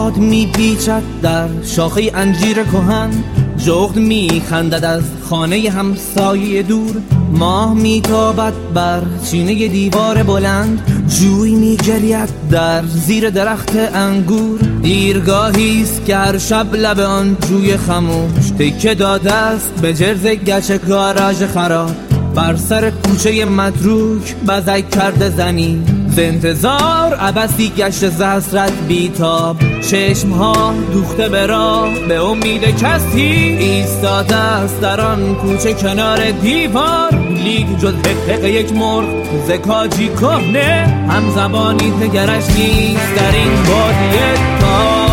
باد میپیچد در شاخه انجیر کهن، جغد میخندد از خانه همسایه دور، ماه میتابد بر چینه دیوار بلند، جوی میگرید در زیر درخت انگور. دیرگاهیست که هر شب لب آن جوی خموش تکه داده است به جرز گچ گاراژ خراب. بر سر کوچه متروک بزک کرده زنی، ز انتظار عبثی گشت ز حسرت بیتاب. چشمها دوخته به راه به امید کسی ایستاده است در آن کوچه کنار دیوار، لیک جز حق یک مرغ ز کاجی کهنه هم زبانی دگرش نیست در این بادیه تا.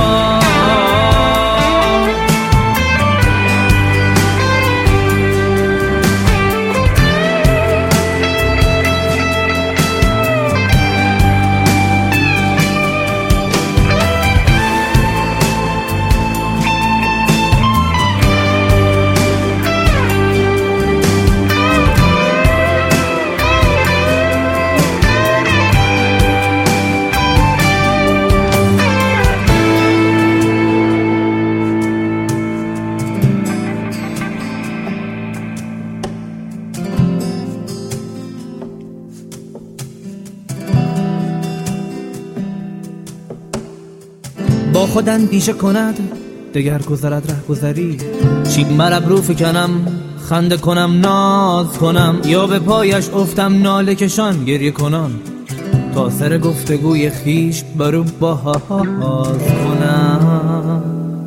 با خود اندیشه کند دگر گذرد ره گذری، چین مرب رو فکنم خنده کنم ناز کنم، یا به پایش افتم ناله کشان گریه کنم، تا سر گفتگوی خیش برو باز کنم.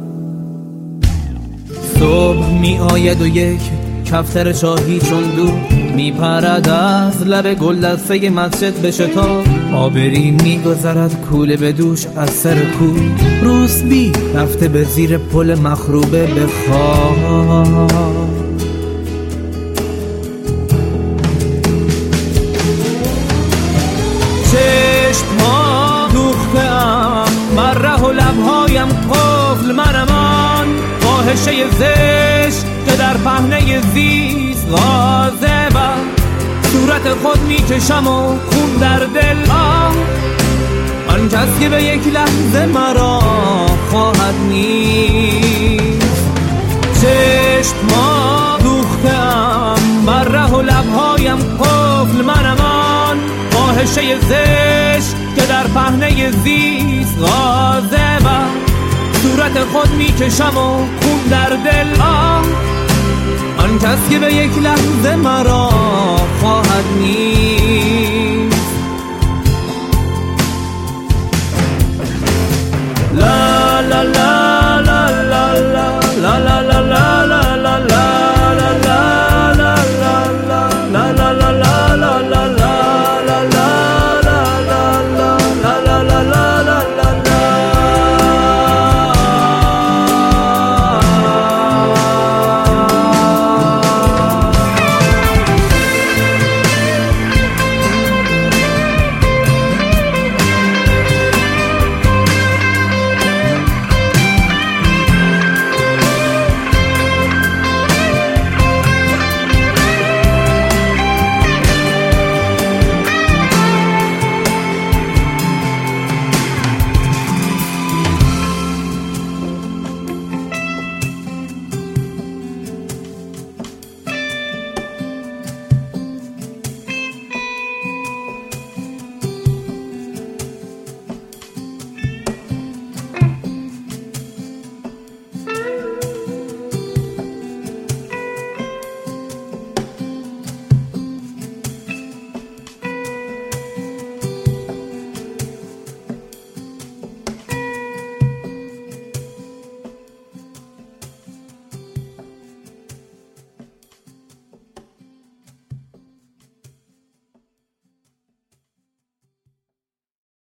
صبح می آید و یک کفتر شاهی چون دو می پرد از لب گلدسته مسجد به شتاب، آبری می گذرد کوله به دوش از سر کوی، روسبی رفته به زیر پل مخروبه به خواب. چشم‌ها دوخته‌ام بر ره و لب‌هایم قفل منمان، فاحشه زشت که در پهنه زیست غاضبم، صورت خود میکشم و خون در دل آن کس که به یک لحظه مرا خواهد نیست. چشم‌ها دوخته‌ام بر ره و لب‌هایم قفل منمان، فاحشه زشت که در پهنه زیست غاضبم، صورت خود میکشم و خون در دل آن کس که به یک لحظه مرا خواهد نیست.